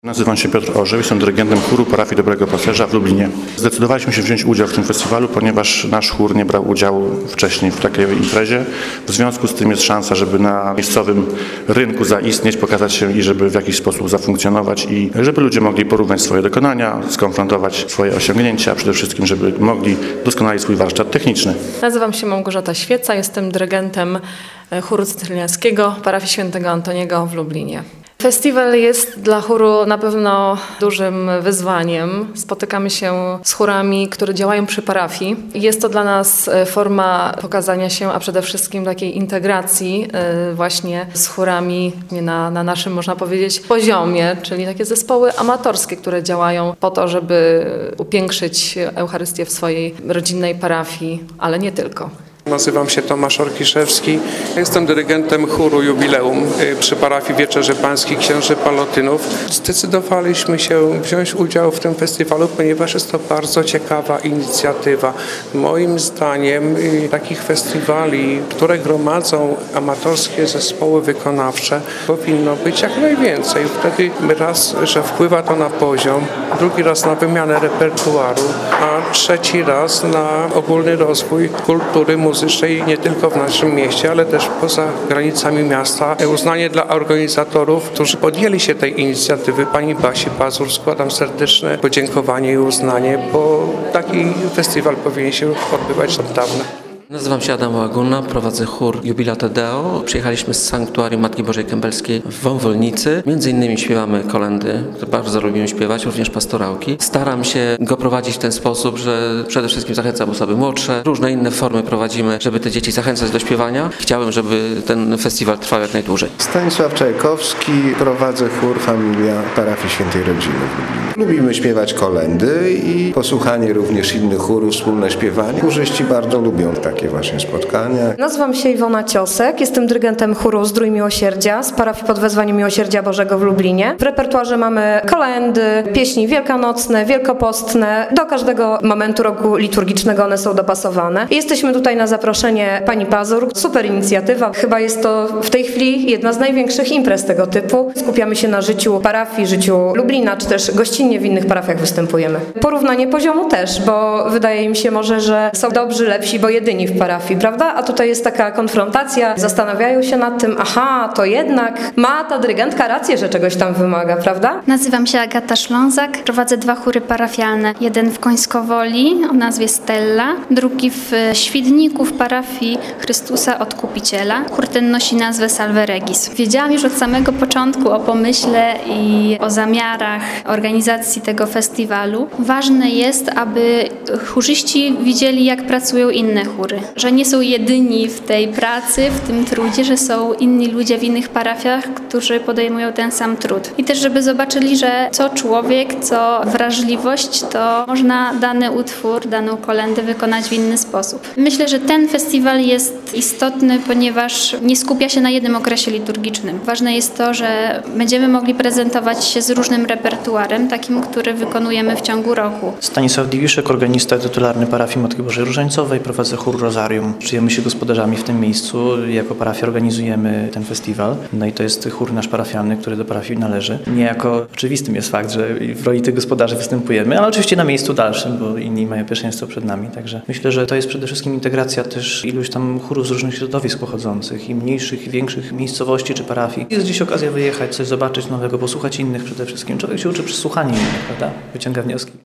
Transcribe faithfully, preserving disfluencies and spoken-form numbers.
Nazywam się Piotr Orzeł, jestem dyrygentem chóru parafii Dobrego Pasterza w Lublinie. Zdecydowaliśmy się wziąć udział w tym festiwalu, ponieważ nasz chór nie brał udziału wcześniej w takiej imprezie. W związku z tym jest szansa, żeby na miejscowym rynku zaistnieć, pokazać się i żeby w jakiś sposób zafunkcjonować i żeby ludzie mogli porównać swoje dokonania, skonfrontować swoje osiągnięcia, a przede wszystkim, żeby mogli doskonalić swój warsztat techniczny. Nazywam się Małgorzata Świeca, jestem dyrygentem chóru cytryniackiego parafii Świętego Antoniego w Lublinie. Festiwal jest dla chóru na pewno dużym wyzwaniem. Spotykamy się z chórami, które działają przy parafii. Jest to dla nas forma pokazania się, a przede wszystkim takiej integracji właśnie z chórami na, na naszym, można powiedzieć, poziomie, czyli takie zespoły amatorskie, które działają po to, żeby upiększyć Eucharystię w swojej rodzinnej parafii, ale nie tylko. Nazywam się Tomasz Orkiszewski. Jestem dyrygentem chóru Jubileum przy parafii Wieczerzy Pańskich Księży Palotynów. Zdecydowaliśmy się wziąć udział w tym festiwalu, ponieważ jest to bardzo ciekawa inicjatywa. Moim zdaniem takich festiwali, które gromadzą amatorskie zespoły wykonawcze, powinno być jak najwięcej. Wtedy raz, że wpływa to na poziom, drugi raz na wymianę repertuaru, a trzeci raz na ogólny rozwój kultury muzycznej nie tylko w naszym mieście, ale też poza granicami miasta. Uznanie dla organizatorów, którzy podjęli się tej inicjatywy. Pani Basi Pazur, składam serdeczne podziękowanie i uznanie, bo taki festiwal powinien się odbywać od dawna. Nazywam się Adam Łaguna, prowadzę chór Jubilate Deo. Przyjechaliśmy z sanktuarium Matki Bożej Kępelskiej w Wąwolnicy. Między innymi śpiewamy kolędy, które bardzo lubimy śpiewać, również pastorałki. Staram się go prowadzić w ten sposób, że przede wszystkim zachęcam osoby młodsze. Różne inne formy prowadzimy, żeby te dzieci zachęcać do śpiewania. Chciałem, żeby ten festiwal trwał jak najdłużej. Stanisław Czajkowski, prowadzę chór Familia Parafii Świętej Rodziny w Lublinie. Lubimy śpiewać kolędy i posłuchanie również innych chórów, wspólne śpiewanie. Chórzyści bardzo lubią takie właśnie spotkania. Nazywam się Iwona Ciosek, jestem dyrygentem chóru Zdrój Miłosierdzia z parafii pod wezwaniem Miłosierdzia Bożego w Lublinie. W repertuarze mamy kolędy, pieśni wielkanocne, wielkopostne. Do każdego momentu roku liturgicznego one są dopasowane. Jesteśmy tutaj na zaproszenie pani Pazur. Super inicjatywa. Chyba jest to w tej chwili jedna z największych imprez tego typu. Skupiamy się na życiu parafii, życiu Lublina, czy też gościnnie w innych parafiach występujemy. Porównanie poziomu też, bo wydaje mi się może, że są dobrzy, lepsi, bo jedyni w parafii, prawda? A tutaj jest taka konfrontacja, zastanawiają się nad tym, aha, to jednak ma ta dyrygentka rację, że czegoś tam wymaga, prawda? Nazywam się Agata Szlązak, prowadzę dwa chóry parafialne. Jeden w Końskowoli o nazwie Stella, drugi w Świdniku w parafii Chrystusa Odkupiciela. Chór ten nosi nazwę Salve Regis. Wiedziałam już od samego początku o pomyśle i o zamiarach organizacji tego festiwalu. Ważne jest, aby chórzyści widzieli, jak pracują inne chóry. Że nie są jedyni w tej pracy, w tym trudzie, że są inni ludzie w innych parafiach, którzy podejmują ten sam trud. I też, żeby zobaczyli, że co człowiek, co wrażliwość, to można dany utwór, daną kolędę wykonać w inny sposób. Myślę, że ten festiwal jest istotny, ponieważ nie skupia się na jednym okresie liturgicznym. Ważne jest to, że będziemy mogli prezentować się z różnym repertuarem, takim, który wykonujemy w ciągu roku. Stanisław Diwiszek, organista tytularny parafii Matki Bożej Różańcowej, prowadzę chór Rozarium. Czujemy się gospodarzami w tym miejscu. Jako parafia organizujemy ten festiwal. No i to jest chór nasz parafialny, który do parafii należy. Niejako oczywistym jest fakt, że w roli tych gospodarzy występujemy, ale oczywiście na miejscu dalszym, bo inni mają pierwszeństwo przed nami. Także myślę, że to jest przede wszystkim integracja też iluś tam chórów z różnych środowisk pochodzących i mniejszych, i większych miejscowości czy parafii. Jest gdzieś okazja wyjechać, coś zobaczyć nowego, posłuchać innych przede wszystkim. Człowiek się uczy przez słuchanie innych, prawda? Wyciąga wnioski.